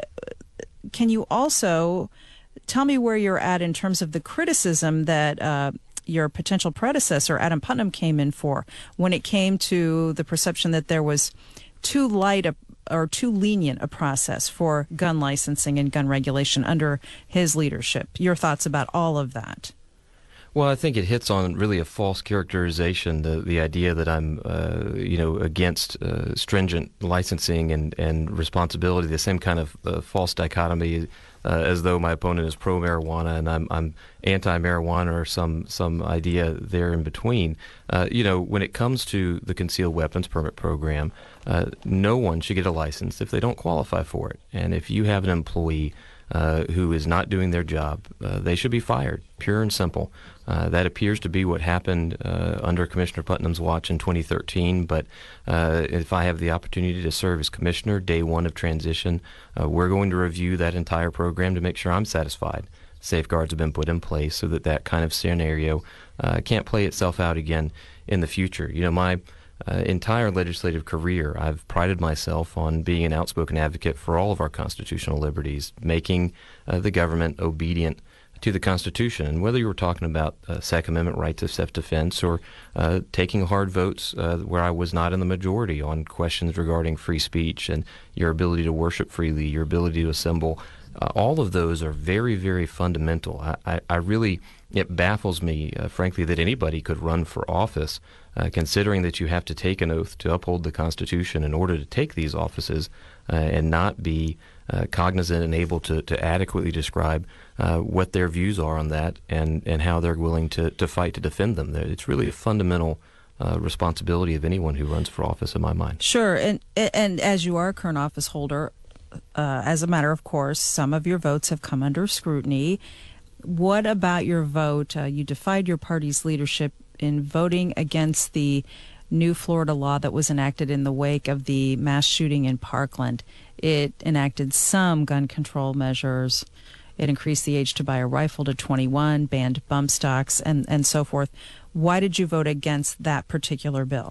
A: can you also tell me where you're at in terms of the criticism that uh, your potential predecessor, Adam Putnam, came in for when it came to the perception that there was too light a, or too lenient a process for gun licensing and gun regulation under his leadership? Your thoughts about all of that?
E: Well, I think it hits on really a false characterization, the the idea that I'm, uh, you know, against uh, stringent licensing and, and responsibility, the same kind of uh, false dichotomy uh, as though my opponent is pro-marijuana and I'm, I'm anti-marijuana or some, some idea there in between. Uh, you know, when it comes to the concealed weapons permit program, uh, no one should get a license if they don't qualify for it. And if you have an employee Uh, who is not doing their job, uh, they should be fired, pure and simple. Uh, that appears to be what happened uh, under Commissioner Putnam's watch in twenty thirteen, but uh, if I have the opportunity to serve as commissioner day one of transition, uh, we're going to review that entire program to make sure I'm satisfied. Safeguards have been put in place so that that kind of scenario uh, can't play itself out again in the future. You know, my Uh, entire legislative career, I've prided myself on being an outspoken advocate for all of our constitutional liberties, making uh, the government obedient to the Constitution. And whether you were talking about uh, Second Amendment rights of self-defense or uh, taking hard votes uh, where I was not in the majority on questions regarding free speech and your ability to worship freely, your ability to assemble, uh, all of those are very, very fundamental. I, I, I really, it baffles me, uh, frankly, that anybody could run for office Uh, considering that you have to take an oath to uphold the Constitution in order to take these offices uh, and not be uh, cognizant and able to, to adequately describe uh, what their views are on that and, and how they're willing to, to fight to defend them. It's really a fundamental uh, responsibility of anyone who runs for office, in my mind.
A: Sure, and, and as you are a current office holder, uh, as a matter of course, some of your votes have come under scrutiny. What about your vote? Uh, you defied your party's leadership in voting against the new Florida law that was enacted in the wake of the mass shooting in Parkland. It enacted some gun control measures. It increased the age to buy a rifle to twenty-one, banned bump stocks, and, and so forth. Why did you vote against that particular bill?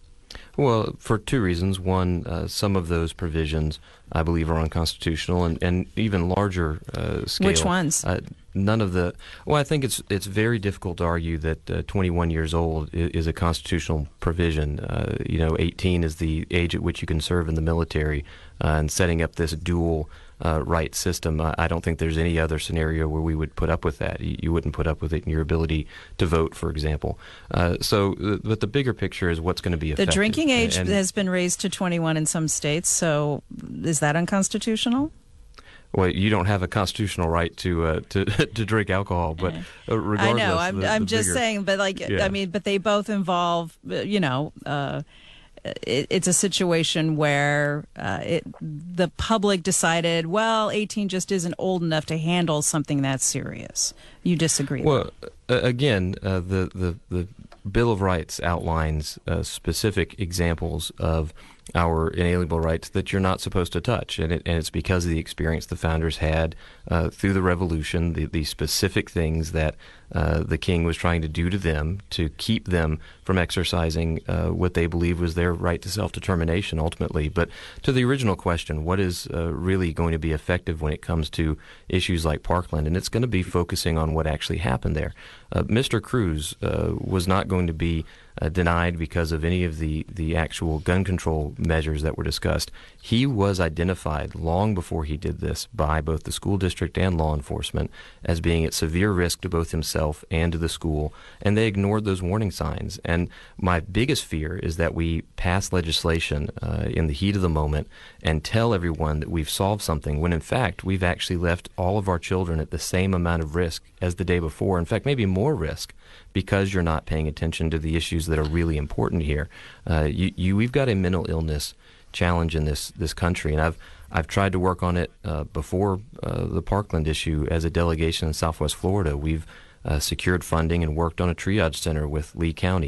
E: Well, for two reasons. One, uh, some of those provisions, I believe, are unconstitutional, and, and even larger uh, scale.
A: Which ones?
E: Uh, none of the. Well, I think it's it's very difficult to argue that uh, twenty-one years old is, is a constitutional provision. Uh, you know, eighteen is the age at which you can serve in the military, uh, and setting up this dual Uh, right system. I, I don't think there's any other scenario where we would put up with that. You, you wouldn't put up with it in your ability to vote, for example. Uh, so, uh, but the bigger picture is what's going to be effective.
A: The drinking age
E: and,
A: has been raised to twenty-one in some states, so is that unconstitutional?
E: Well, you don't have a constitutional right to uh, to to drink alcohol, but uh, regardless,
A: I know. I'm,
E: the,
A: I'm
E: the
A: just
E: bigger,
A: saying, but like,
E: yeah.
A: I mean, but they both involve, you know. Uh, It, it's a situation where uh, it, the public decided, well, eighteen just isn't old enough to handle something that serious. You disagree?
E: Well, uh, again, uh, the, the the Bill of Rights outlines uh, specific examples of our inalienable rights that you're not supposed to touch, and, it, and it's because of the experience the founders had uh, through the Revolution, the, the specific things that uh, the king was trying to do to them to keep them from exercising uh, what they believed was their right to self-determination ultimately. But to the original question, what is uh, really going to be effective when it comes to issues like Parkland? And it's going to be focusing on what actually happened there. Uh, Mister Cruz uh, was not going to be Uh, denied because of any of the, the actual gun control measures that were discussed. He was identified long before he did this by both the school district and law enforcement as being at severe risk to both himself and to the school, and they ignored those warning signs. And my biggest fear is that we pass legislation uh, in the heat of the moment and tell everyone that we've solved something when in fact we've actually left all of our children at the same amount of risk as the day before, in fact maybe more risk, because you're not paying attention to the issues that are really important here. Uh, you, you, we've got a mental illness challenge in this this country, and I've I've tried to work on it uh, before uh, the Parkland issue as a delegation in Southwest Florida. We've uh, secured funding and worked on a triage center with Lee County.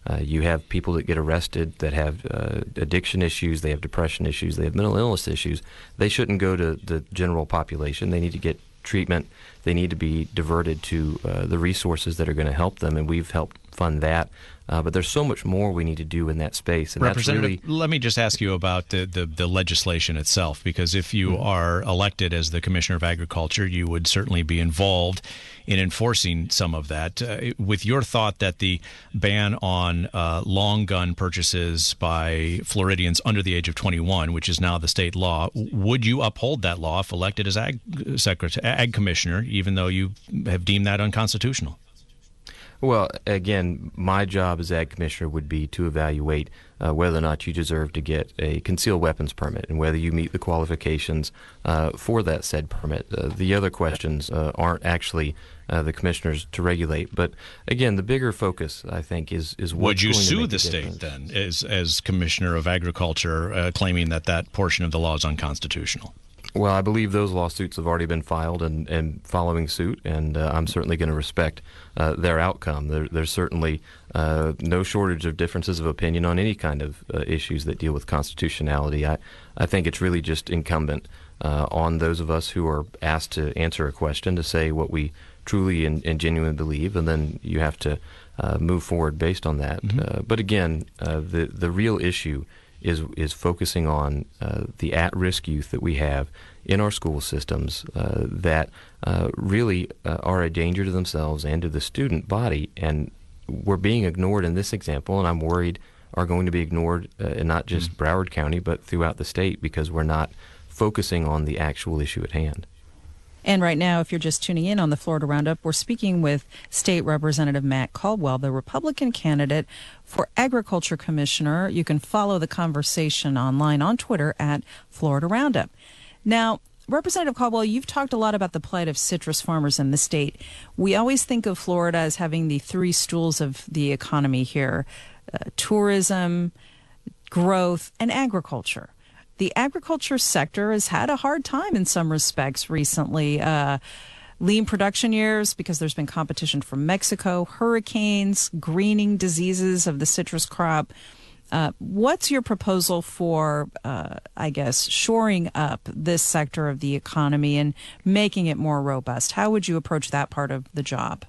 E: Uh, you have people that get arrested that have uh, addiction issues, they have depression issues, they have mental illness issues. They shouldn't go to the general population. They need to get treatment. They need to be diverted to uh, the resources that are going to help them, and we've helped fund that. Uh, but there's so much more we need to do in that space. And
B: Representative,
E: that's really,
B: let me just ask you about the, the, the legislation itself, because if you
E: mm-hmm.
B: are elected as the Commissioner of Agriculture, you would certainly be involved in enforcing some of that. Uh, with your thought that the ban on uh, long gun purchases by Floridians under the age of twenty-one, which is now the state law, would you uphold that law if elected as Ag, Secretary, Ag Commissioner, even though you have deemed that unconstitutional?
E: Well, again, my job as Ag Commissioner would be to evaluate uh, whether or not you deserve to get a concealed weapons permit and whether you meet the qualifications uh, for that said permit. Uh, the other questions uh, aren't actually uh, the commissioners to regulate. But again, the bigger focus, I think, is is what's
B: Would you
E: going to
B: sue
E: make
B: the
E: a
B: state
E: difference.
B: then, as as Commissioner of Agriculture, uh, claiming that that portion of the law is unconstitutional?
E: Well, I believe those lawsuits have already been filed and, and following suit, and uh, I'm certainly going to respect uh, their outcome. There, there's certainly uh, no shortage of differences of opinion on any kind of uh, issues that deal with constitutionality. I, I think it's really just incumbent uh, on those of us who are asked to answer a question to say what we truly and, and genuinely believe, and then you have to uh, move forward based on that. Mm-hmm. Uh, but again, uh, the, the real issue is is focusing on uh, the at-risk youth that we have in our school systems uh, that uh, really uh, are a danger to themselves and to the student body, and we're being ignored in this example, and I'm worried are going to be ignored uh, in not just mm-hmm. Broward County but throughout the state because we're not focusing on the actual issue at hand.
A: And right now, if you're just tuning in on the Florida Roundup, we're speaking with State Representative Matt Caldwell, the Republican candidate for Agriculture Commissioner. You can follow the conversation online on Twitter at Florida Roundup. Now, Representative Caldwell, you've talked a lot about the plight of citrus farmers in the state. We always think of Florida as having the three stools of the economy here, uh, tourism, growth, and agriculture. The agriculture sector has had a hard time in some respects recently. Uh, lean production years because there's been competition from Mexico, hurricanes, greening diseases of the citrus crop. Uh, what's your proposal for, uh, I guess, shoring up this sector of the economy and making it more robust? How would you approach that part of the job?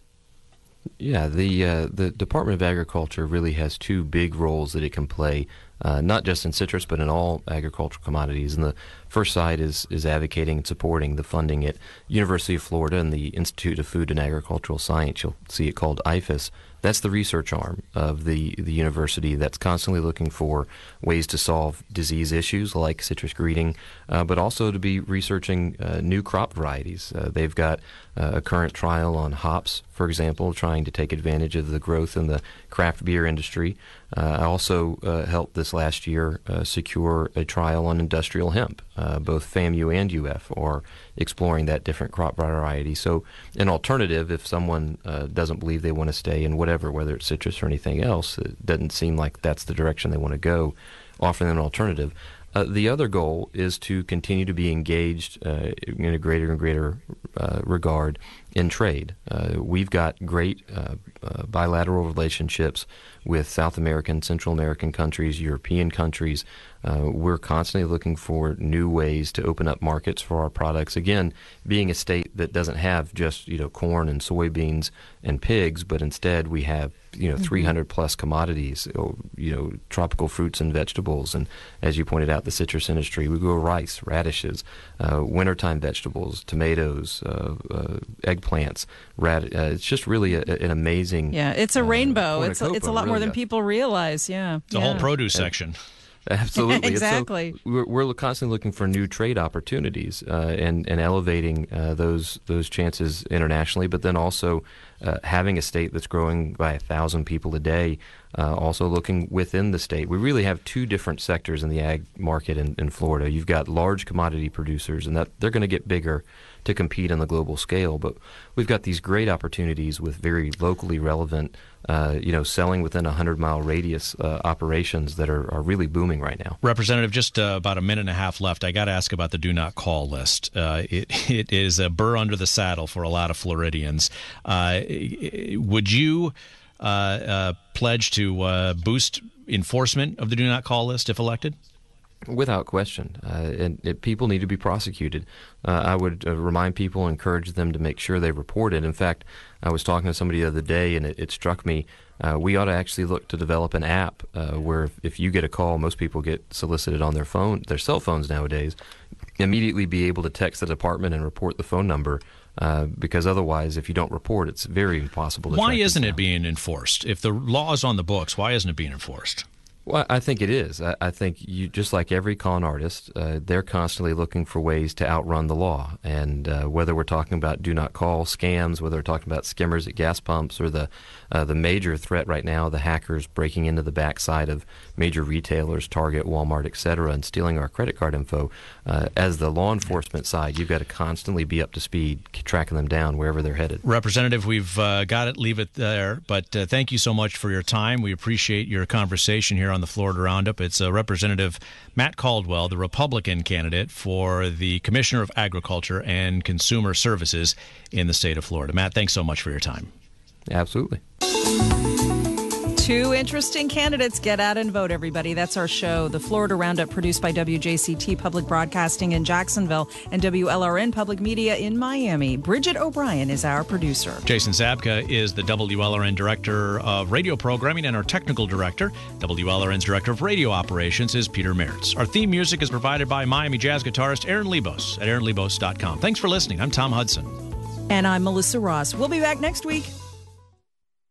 E: Yeah, the uh, the Department of Agriculture really has two big roles that it can play, uh, not just in citrus but in all agricultural commodities. And the first side is is advocating and supporting the funding at University of Florida and the Institute of Food and Agricultural Science. You'll see it called I F A S. That's the research arm of the, the university that's constantly looking for ways to solve disease issues like citrus greening, uh, but also to be researching uh, new crop varieties. Uh, they've got uh, a current trial on hops, for example, trying to take advantage of the growth in the craft beer industry. Uh, I also uh, helped this last year uh, secure a trial on industrial hemp. Uh, both FAMU and U F are exploring that different crop variety. So an alternative, if someone uh, doesn't believe they want to stay in whatever, whether it's citrus or anything else, it doesn't seem like that's the direction they want to go, offer them an alternative. Uh, the other goal is to continue to be engaged uh, in a greater and greater uh, regard in trade. Uh, we've got great uh, uh, bilateral relationships with South American, Central American countries, European countries. Uh, we're constantly looking for new ways to open up markets for our products. Again, being a state that doesn't have just you know corn and soybeans and pigs, but instead we have you know mm-hmm. three hundred plus commodities, you know tropical fruits and vegetables, and as you pointed out, the citrus industry. We grow rice, radishes, uh, wintertime vegetables, tomatoes, uh, uh, eggplants. Rad- uh, it's just really a, an amazing.
A: Yeah, it's a rainbow.
E: Uh,
A: it's a, it's a lot
E: really
A: more than
E: does.
A: people realize. Yeah,
B: it's a
A: yeah.
B: whole produce
E: And,
B: section.
E: Absolutely.
A: Exactly.
E: So we're, we're constantly looking for new trade opportunities uh, and, and elevating uh, those those chances internationally, but then also uh, having a state that's growing by a thousand people a day, uh, also looking within the state. We really have two different sectors in the ag market in, in Florida. You've got large commodity producers, and that they're going to get bigger to compete on the global scale, but we've got these great opportunities with very locally relevant, uh, you know, selling within a hundred-mile radius uh, operations that are, are really booming right now.
B: Representative, just uh, about a minute and a half left. I got to ask about the do not call list. Uh, it it is a burr under the saddle for a lot of Floridians. Uh, would you uh, uh, pledge to uh, boost enforcement of the do not call list if elected?
E: Without question. Uh, and it, people need to be prosecuted. Uh, I would uh, remind people, encourage them to make sure they report it. In fact, I was talking to somebody the other day, and it, it struck me, uh, we ought to actually look to develop an app uh, where if, if you get a call, most people get solicited on their phone, their cell phones nowadays, immediately be able to text the department and report the phone number. Uh, because otherwise, if you don't report, it's very impossible to
B: Why
E: track
B: isn't
E: this
B: it
E: down.
B: being enforced? If the law is on the books, why isn't it being enforced?
E: Well, I think it is. I, I think you, just like every con artist, uh, they're constantly looking for ways to outrun the law. And uh, whether we're talking about do not call scams, whether we're talking about skimmers at gas pumps, or the uh, the major threat right now, the hackers breaking into the backside of major retailers, Target, Walmart, et cetera, and stealing our credit card info. Uh, as the law enforcement side, you've got to constantly be up to speed, tracking them down wherever they're headed.
B: Representative, we've uh, got it. Leave it there. But uh, thank you so much for your time. We appreciate your conversation here on the Florida Roundup. It's uh, Representative Matt Caldwell, the Republican candidate for the Commissioner of Agriculture and Consumer Services in the state of Florida. Matt, thanks so much for your time.
E: Absolutely.
A: Two interesting candidates. Get out and vote, everybody. That's our show. The Florida Roundup, produced by W J C T Public Broadcasting in Jacksonville and W L R N Public Media in Miami. Bridget O'Brien is our producer.
B: Jason Zabka is the W L R N Director of Radio Programming and our Technical Director. W L R N's Director of Radio Operations is Peter Mertz. Our theme music is provided by Miami jazz guitarist Aaron Lebos at aaron lebos dot com. Thanks for listening. I'm Tom Hudson.
A: And I'm Melissa Ross. We'll be back next week.